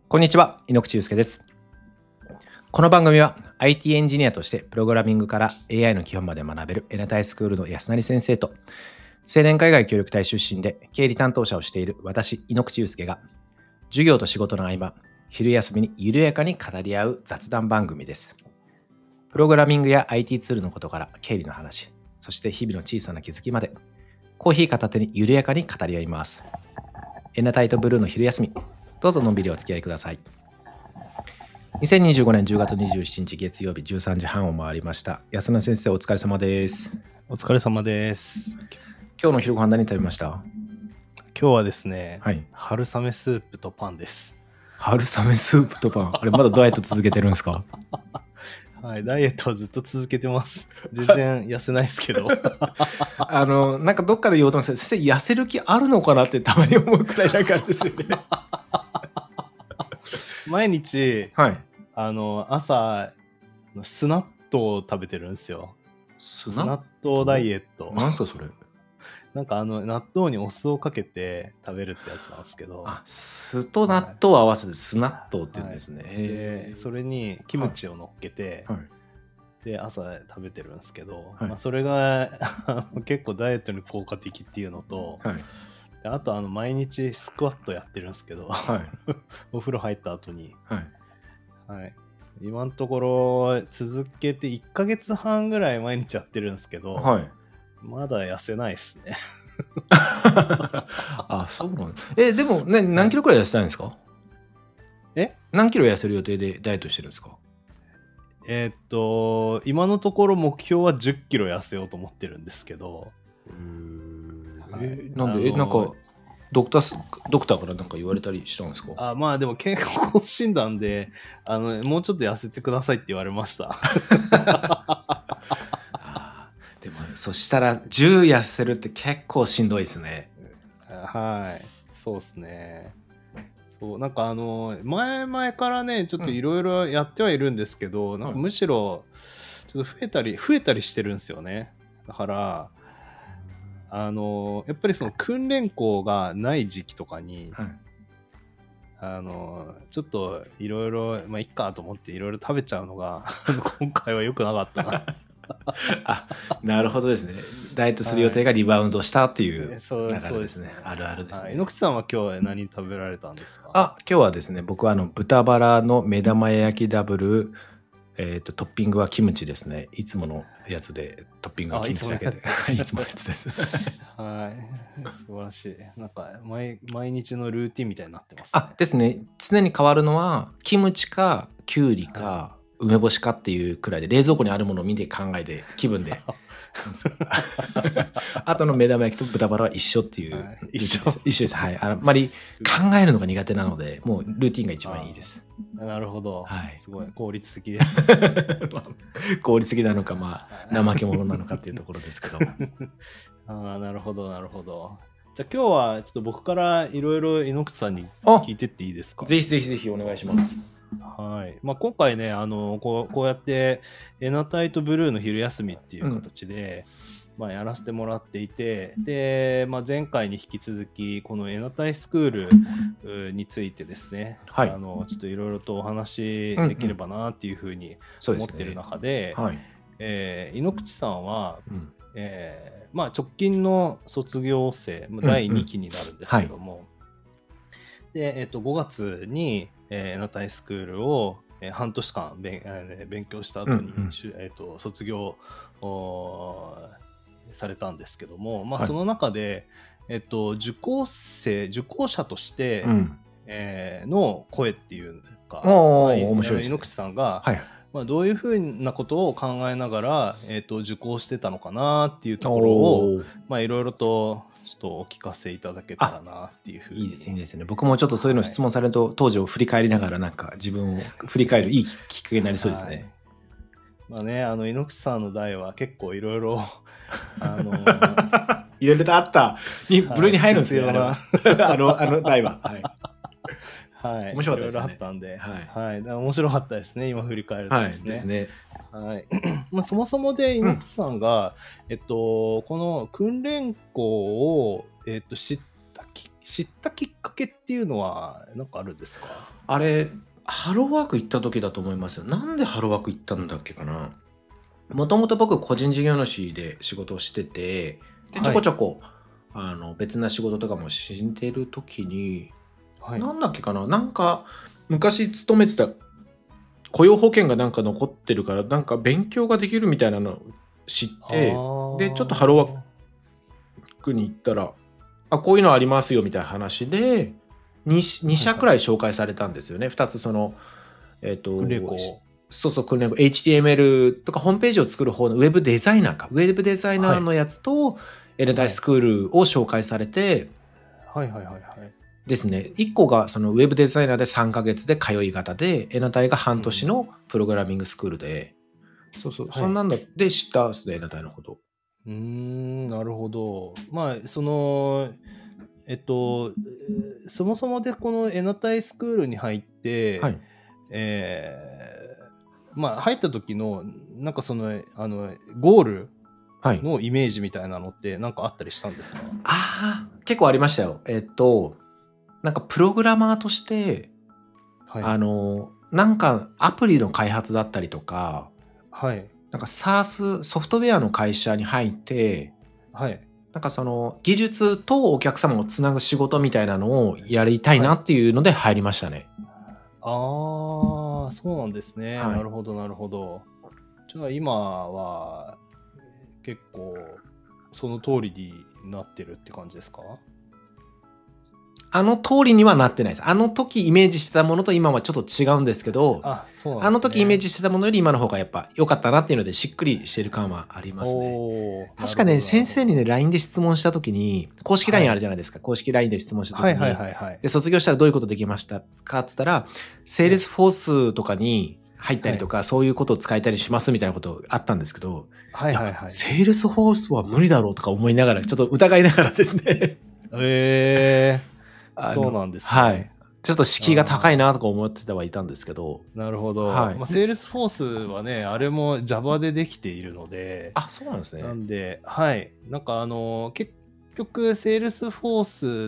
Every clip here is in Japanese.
こんにちは、井ノ口祐介です。この番組は IT エンジニアとしてプログラミングから AI の基本まで学べるエナタイスクールの安成先生と、青年海外協力隊出身で経理担当者をしている私、井ノ口祐介が、授業と仕事の合間、昼休みに緩やかに語り合う雑談番組です。プログラミングや IT ツールのことから経理の話、そして日々の小さな気づきまで、コーヒー片手に緩やかに語り合います。エナタイとブルーの昼休み、どうぞのんびりお付き合いください。2025年10月27日月曜日13時半を回りました。安名先生、お疲れ様です。 お疲れ様です。 今日の昼ご飯何食べました？ 今日はですね、 はい、 春雨スープとパンです。 春雨スープとパン。あれまだダイエット続けてるんですか？ はい、ダイエットはずっと続けてます。全然痩せないですけど。 なんかどっかで言おうと思うんですけど、先生痩せる気あるのかなってたまに思うくらいなんかあるんですよね。 毎日、 はい。 朝、スナットを食べてるんですよ。 スナットダイエット。 なんすかそれ？ なんか納豆にお酢をかけて食べるってやつなんですけど。 あ、酢と納豆を合わせてスナットって言うんですね。 はい、でそれにキムチを乗っけて、 はいはい、 で朝食べてるんですけど、 はい、 それが結構ダイエットに効果的っていうのと、 はい、 であと毎日スクワットやってるんですけど、 はい、 お風呂入った後に、 はいはい、今のところ続けて1ヶ月半ぐらい毎日やってるんですけど、 はい、 まだ痩せないっすね。 あ、そうなんだ。でもね、何キロくらい痩せたいんですか？何キロ痩せる予定でダイエットしてるんですか？ 今のところ目標は10キロ痩せようと思ってるんですけど、 なんで、なんかドクターからなんか言われたりしたんですか？ まあでも健康診断でもうちょっと痩せてくださいって言われました。 でもそしたら10痩せるって結構しんどいですね。 はい、そうですね。そうなんか前々からねちょっといろいろやってはいるんですけど、なんかむしろちょっと増えたりしてるんですよね。だからやっぱりその訓練校がない時期とかに、 はい、 ちょっといろいろまあいっかと思っていろいろ食べちゃうのが今回は良くなかったな。 あ、なるほどですね。ダイエットする予定がリバウンドしたっていう流れですね。 そうですね。 あるあるですね。 井ノ口さんは今日何食べられたんですか？ 今日はですね、僕は豚バラの目玉焼きダブル、トッピングはキムチですね。いつものやつでトッピングはキムチだけで。いつものやつです。 はい、素晴らしい。なんか毎日のルーティンみたいになってますね。 ですね。常に変わるのはキムチかキュウリか、梅干しかっていうくらいで、冷蔵庫にあるものを見て考えて気分であとの目玉焼きと豚バラは一緒っていう、一緒です。はい。あんまり考えるのが苦手なので、もうルーティンが一番いいです。 なるほど。 はい。 すごい効率的です、ね。 効率的なのか、まあ怠け者なのかっていうところですけど。 なるほどなるほど。じゃあ今日はちょっと僕からいろいろ井ノ口さんに聞いてっていいですか？ ぜひぜひぜひお願いします。 はい。まあ、今回ねこうやってエナタイとブルーの昼休みっていう形で、まあ、やらせてもらっていて、で、まあ、前回に引き続きこのエナタイスクールについてですね、 はい、 ちょっといろいろとお話できればなっていうふうに思ってる中で、井ノ口さんは、まあ、直近の卒業生、第2期になるんですけども、で5月にエナタイスクールを半年間勉強した後に、卒業されたんですけども、まあ、その中で、受講者として、の声っていうか、 面白いですね。 井ノ口さんが、まあ、どういうふうなことを考えながら、受講してたのかなっていうところをいろいろとちょっとお聞かせいただけたらなっていうふうに。 いいですね、いいですね。僕もちょっとそういうの質問されると、当時を振り返りながらなんか自分を振り返るいいきっかけになりそうですね。 まあね、井ノ口さんの代は結構いろいろいろいろとあったにブルーに入るんですよ、あの代は。はい。面白かったですね。 いろいろあったんで、面白かったですね。今振り返るとですね。まあそもそもで井ノ口さんが、この訓練校を知知ったきっかけっていうのは何かあるんですか？ あれハローワーク行った時だと思いますよ。なんでハローワーク行ったんだっけかな。もともと僕個人事業主で仕事をしてて、でちょこちょこ、別な仕事とかもしてる時に、なんだっけかな、なんか昔勤めてた雇用保険がなんか残ってるからなんか勉強ができるみたいなのを知って、でちょっとハローワークに行ったら、こういうのありますよみたいな話で 2社くらい紹介されたんですよね。2つその訓練校、 そうそう、訓練校 HTML とかホームページを作る方のウェブデザイナーのやつと、エレタイスクールを紹介されて、ですね、1個がそのウェブデザイナーで3ヶ月で通い型で、エナタイが半年のプログラミングスクールで、そうそう、そんなんだで知ったですね、エナタイのこと。 なるほど。まあそのそもそもでこのエナタイスクールに入って、まあ入った時のなんかそのゴールのイメージみたいなのってなんかあったりしたんですか？ 結構ありましたよ。なんかプログラマーとして、なんかアプリの開発だったりとか、なんか SaaS ソフトウェアの会社に入って、なんかその技術とお客様をつなぐ仕事みたいなのをやりたいなっていうので入りましたね。 そうなんですね。なるほどなるほど。じゃあ今は結構その通りになってるって感じですか？ あの通りにはなってないです。あの時イメージしてたものと今はちょっと違うんですけど、 そうなんですね。 あの時イメージしてたものより今の方がやっぱ良かったなっていうのでしっくりしてる感はありますね。確かね、先生にね、LINE で質問した時に、公式 LINE あるじゃないですか。公式 LINE で質問した時に、で、卒業したらどういうことできましたかって言ったら、セールスフォースとかに入ったりとか、そういうことを使えたりしますみたいなことあったんですけど、セールスフォースは無理だろうとか思いながら、ちょっと疑いながらですね。 そうなんですね。 ちょっと敷居が高いなとか思ってはいたんですけど。 なるほど。セールスフォースはね、あれも Java でできているので。 そうなんですね。 なんで、なんか結局、セールスフォースって、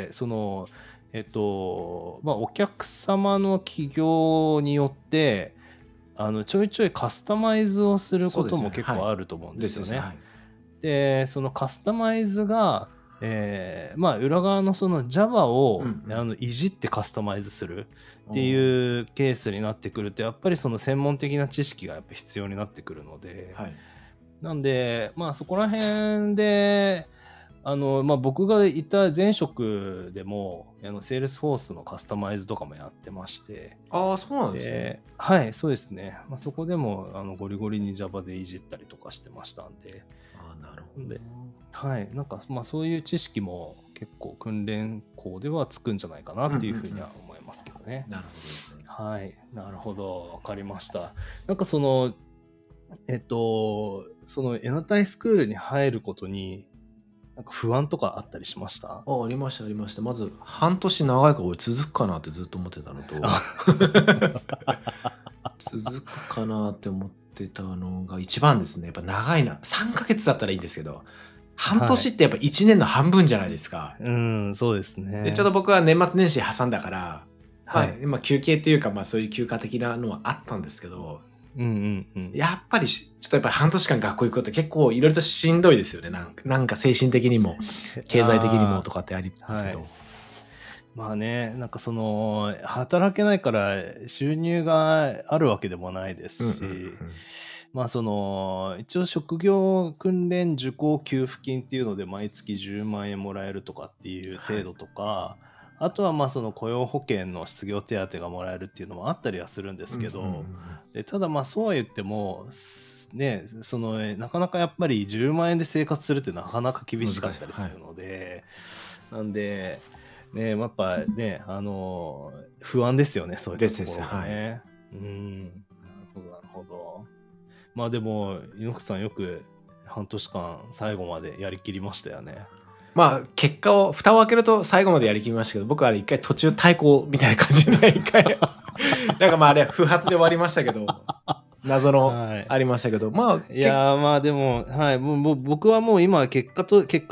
その、お客様の企業によって、ちょいちょいカスタマイズをすることも結構あると思うんですよね。で、そのカスタマイズが、裏側のその Java を、いじってカスタマイズするっていうケースになってくると、やっぱりその専門的な知識がやっぱ必要になってくるので、なんで、そこら辺で、僕がいた前職でも、セールスフォースのカスタマイズとかもやってまして。 そうなんですね。 そうですね。そこでも、ゴリゴリに Java でいじったりとかしてましたんで。 なるほど。 なんかそういう知識も結構訓練校ではつくんじゃないかなっていうふうには思いますけどね。 なるほどですね。 なるほど、わかりました。なんかそのエナタイスクールに入ることになんか不安とかあったりしました？ ありましたありました。まず半年長いから俺続くかなってずっと思ってたのと続くかなって思ってたのが一番ですね。やっぱ長いな。3ヶ月だったらいいんですけど、半年ってやっぱ1年の半分じゃないですか。 そうですね。 でちょうど僕は年末年始挟んだから、今休憩っていうかそういう休暇的なのはあったんですけど、やっぱりちょっとやっぱり半年間学校行くことって結構いろいろとしんどいですよね。なんか精神的にも経済的にもとかってありますけど。 なんかその働けないから収入があるわけでもないですし、その一応職業訓練受講給付金っていうので毎月10万円もらえるとかっていう制度とか、あとはその雇用保険の失業手当がもらえるっていうのもあったりはするんですけど、ただそうは言ってもね、そのなかなかやっぱり10万円で生活するってなかなか厳しかったりするので、なんでね、やっぱね、不安ですよね、そういうところがね。なるほど。でも猪口さんよく半年間最後までやりきりましたよね。 結果を蓋を開けると最後までやりきりましたけど、僕はあれ一回途中退校みたいな感じで一回なんかあれ不発で終わりましたけど謎のありましたけど、 いやでももう僕はもう今結果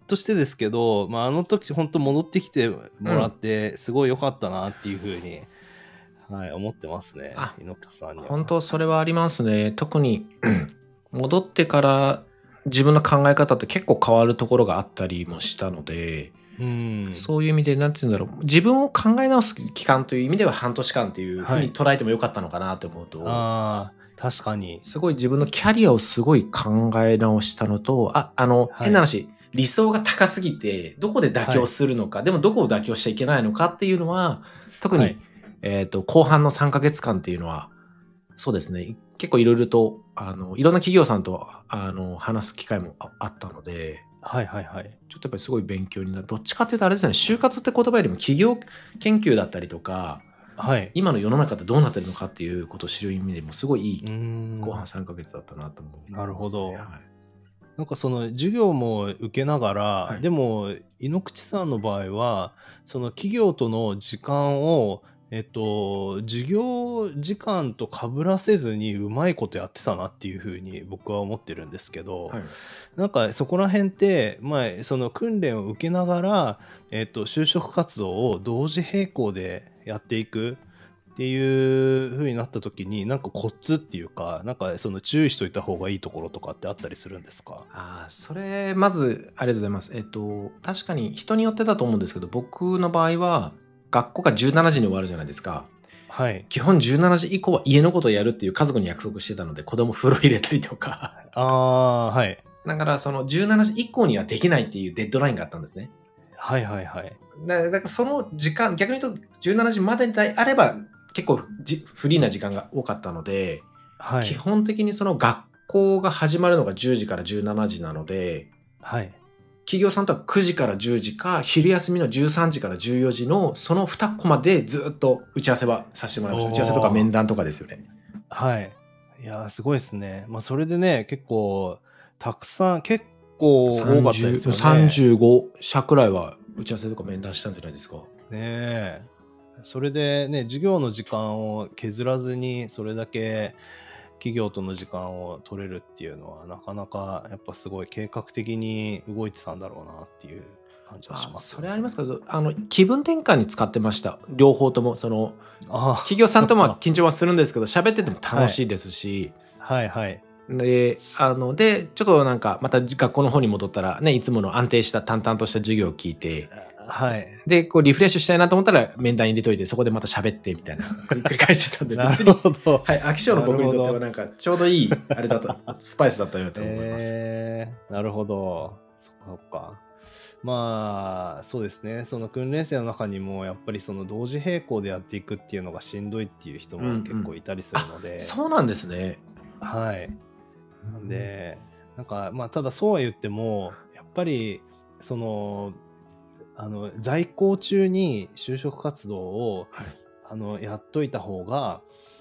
としてですけど、あの時本当戻ってきてもらってすごい良かったなっていうふうに、はい、思ってますね。井ノ口さんには。 本当それはありますね。特に戻ってから自分の考え方って結構変わるところがあったりもしたので、そういう意味でなんて言うんだろう、自分を考え直す期間という意味では半年間っていうふうに捉えてもよかったのかなと思うと、 確かにすごい自分のキャリアをすごい考え直したのと、変な話、理想が高すぎてどこで妥協するのか、でもどこを妥協しちゃいけないのかっていうのは特に、後半の3ヶ月間っていうのはそうですね、結構いろいろといろんな企業さんと話す機会もあったので、ちょっとやっぱりすごい勉強になる。どっちかっていうとあれですね、就活って言葉よりも企業研究だったりとか、今の世の中ってどうなってるのかっていうことを知る意味でもすごいいい後半3ヶ月だったなと思う、 なるほど。なんかその授業も受けながら、でも井ノ口さんの場合はその企業との時間を授業時間と被らせずにうまいことやってたなっていうふうに僕は思ってるんですけど、なんかそこら辺って、その訓練を受けながら、就職活動を同時並行でやっていくっていう風になった時になんかコツっていうか、なんかその注意しといた方がいいところとかってあったりするんですか？ それまずありがとうございます。確かに人によってだと思うんですけど、僕の場合は学校が17時に終わるじゃないですか。基本17時以降は家のことをやるっていう家族に約束してたので、子供風呂入れたりとかだからその17時以降にはできないっていうデッドラインがあったんですね。だからその時間、逆に言うと17時までであれば結構フリーな時間が多かったので、基本的にその学校が始まるのが10時から17時なので、企業さんとは9時から10時か昼休みの13時から14時のその2コマでずっと打ち合わせはさせてもらいました。打ち合わせとか面談とかですよね。 いやすごいですね。それでね、結構たくさん結構多かったですよね。 35社くらいは打ち合わせとか面談したんじゃないですか。 それでね、授業の時間を削らずにそれだけ企業との時間を取れるっていうのはなかなかやっぱすごい計画的に動いてたんだろうなっていう感じはします、 それありますけど、気分転換に使ってました。両方とも。その企業さんとも緊張はするんですけど、喋ってても楽しいですし、でちょっとなんかまた学校の方に戻ったらね、いつもの安定した淡々とした授業を聞いて、でこうリフレッシュしたいなと思ったら面談入れといて、そこでまた喋ってみたいな繰り返してたんで、別に飽き性の僕にとってはなんかちょうどいいあれだったスパイスだったよと思います。 なるほど。そっか。そうですね。その訓練生の中にもやっぱりその同時並行でやっていくっていうのがしんどいっていう人も結構いたりするので、 そうなんですね。 なんでなんかただそうは言ってもやっぱりその在校中に就職活動を、やっといた方が、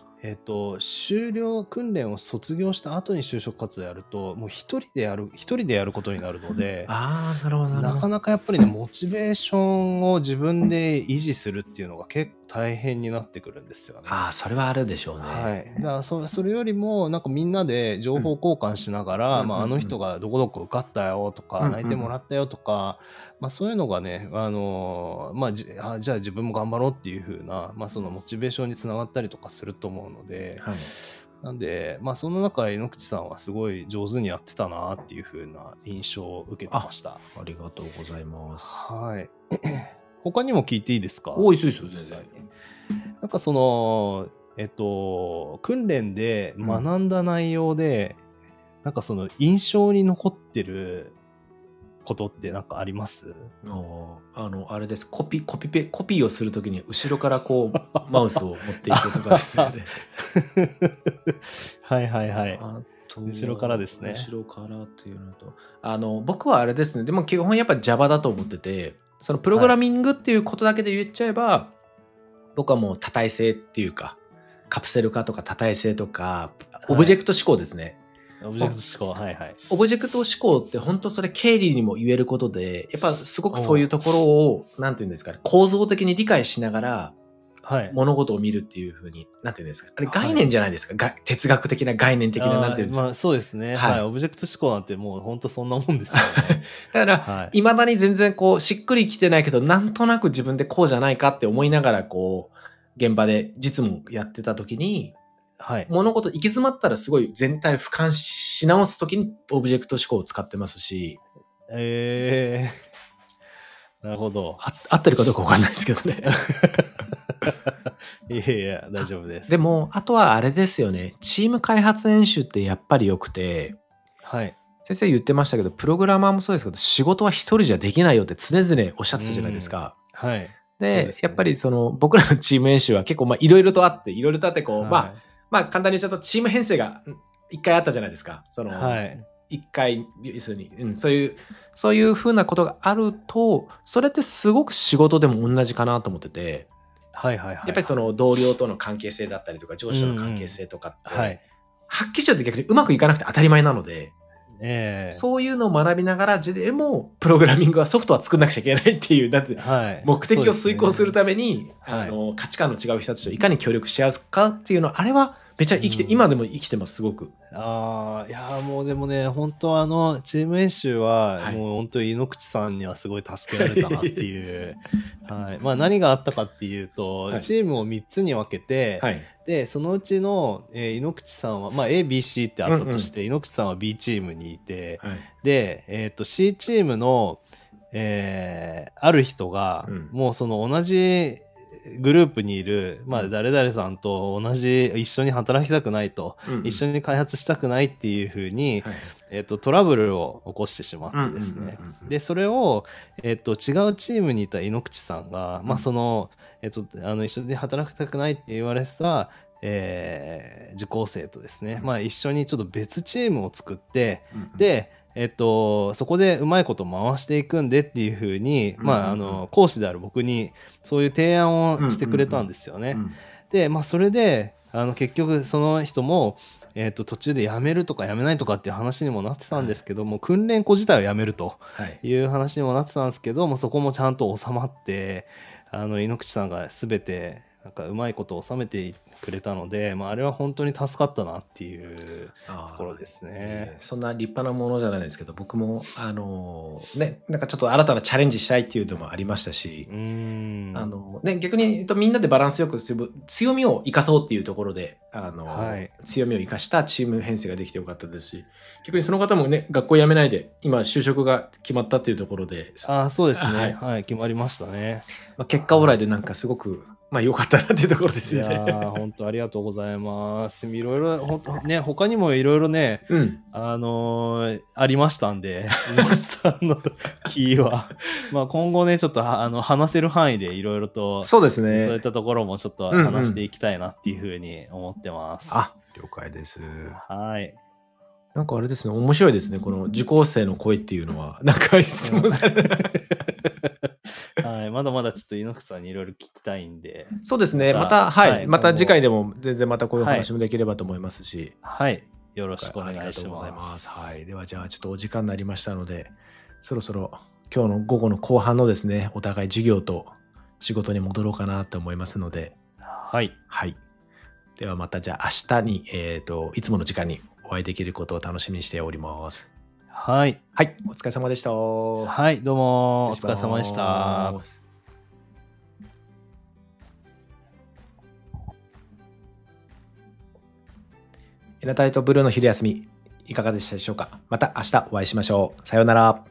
訓練を卒業した後に就職活動やるともう一人でやることになるので、なかなかやっぱりね、モチベーションを自分で維持するっていうのが結構大変になってくるんですよね。 それはあるでしょうね。 だからそれよりもなんかみんなで情報交換しながら、あの人がどこどこ受かったよとか、内定もらったよとか、そういうのがね、じゃあ自分も頑張ろうっていう風な、そのモチベーションにつながったりとかすると思うので、なんでその中井ノ口さんはすごい上手にやってたなっていう風な印象を受けてました。 ありがとうございます。 他にも聞いていいですか？ いいですよ全然。 なんかその訓練で学んだ内容で、なんかその印象に残ってることってなんかあります？ あれです。コピーをするときに後ろからこうマウスを持っていくとかですね。 後ろからですね。 後ろからっていうのと、僕はあれですね。でも基本やっぱ Java だと思ってて、そのプログラミングっていうことだけで言っちゃえば、僕はもう多体性っていうか、カプセル化とか多体性とか、オブジェクト思考ですね。 オブジェクト思考、 オブジェクト思考って本当それ経理にも言えることで、やっぱすごくそういうところを、なんていうんですかね、構造的に理解しながら、 物事を見るっていう風に、なんていうんですか。あれ概念じゃないですか。哲学的な概念的な、なんていうんですか。 まあそうですね。はい。オブジェクト思考なんてもう本当そんなもんですよね。 だから、未だに全然こう、しっくりきてないけど、なんとなく自分でこうじゃないかって思いながら、こう、現場で実務やってた時に、物事行き詰まったらすごい全体を俯瞰し直す時にオブジェクト思考を使ってますし。 なるほど。 合ってるかどうかわかんないですけどね。 いやいや、大丈夫です。 でも、あとはあれですよね。チーム開発演習ってやっぱり良くて、先生言ってましたけど、プログラマーもそうですけど、仕事は一人じゃできないよって常々おっしゃってたじゃないですか。で、やっぱり僕らのチーム演習は結構いろいろとあって、こう、まあ簡単に言っちゃうとチーム編成が一回あったじゃないですか。一回、要するに、そういう風なことがあると、それってすごく仕事でも同じかなと思ってて、やっぱり同僚との関係性だったりとか、上司との関係性とかって、はっきりしちゃうと逆にうまくいかなくて当たり前なので、そういうのを学びながら、でも、プログラミングはソフトは作んなくちゃいけないっていう、だって、目的を遂行するために、価値観の違う人たちといかに協力し合うかっていうのは、あれはめちゃ今でも生きてます、すごく。 いやもうでもね、本当チーム演習は、もう本当に猪口さんにはすごい助けられたなっていう。まあ何があったかっていうと、チームを3つに分けて、で、そのうちの、猪口さんは、まあ A、B、C ってあったとして、猪口さんは B チームにいて、で、C チームの、ある人が、もうその同じグループにいる、まあ、誰々さんと一緒に働きたくないと、一緒に開発したくないっていうふうに、トラブルを起こしてしまってですね。で、それを、違うチームにいた猪口さんが、まあ、一緒に働きたくないって言われてた、受講生とですね、まあ、一緒にちょっと別チームを作って、で、そこでうまいこと回していくんでっていうふうに、まあ、講師である僕にそういう提案をしてくれたんですよね。で、まあ、それで、結局その人も、途中で辞めるとか辞めないとかっていう話にもなってたんですけども、訓練庫自体を辞めるという話にもなってたんですけども、そこもちゃんと収まって、猪口さんが全て、なんかうまいことを収めてくれたので、まあ、あれは本当に助かったなっていうところですね。 そんな立派なものじゃないですけど、僕もなんかちょっと新たなチャレンジしたいっていうのもありましたし、逆に言うとみんなでバランスよくする強みを生かそうっていうところで強みを生かしたチーム編成ができてよかったですし、逆にその方もね、学校辞めないで今就職が決まったっていうところで、 そうですね、決まりましたね。 結果オーライでなんかすごくまあ良かったなっていうところですよね。 いや本当ありがとうございます。いろいろ本当ね、他にもいろいろね、ありましたんで、猪口さんのキーは、まあ今後ねちょっと話せる範囲でいろいろと、 そうですね。 そういったところもちょっと話していきたいなっていうふうに思ってます。 了解です。 はい。 なんかあれですね、面白いですね。この受講生の声っていうのは、なんか質問されない。 まだまだちょっと猪口さんにいろいろ聞きたいんで。 そうですね。また次回でも全然またこういう話もできればと思いますし。 よろしくお願いします。 ではじゃあちょっとお時間になりましたので、そろそろ今日の午後の後半のですね、お互い授業と仕事に戻ろうかなと思いますので。ではまたじゃあ明日に、いつもの時間にお会いできることを楽しみにしております。お疲れ様でした。 どうもお疲れ様でした。 エナタイとブルーの昼休みいかがでしたでしょうか。また明日お会いしましょう。さようなら。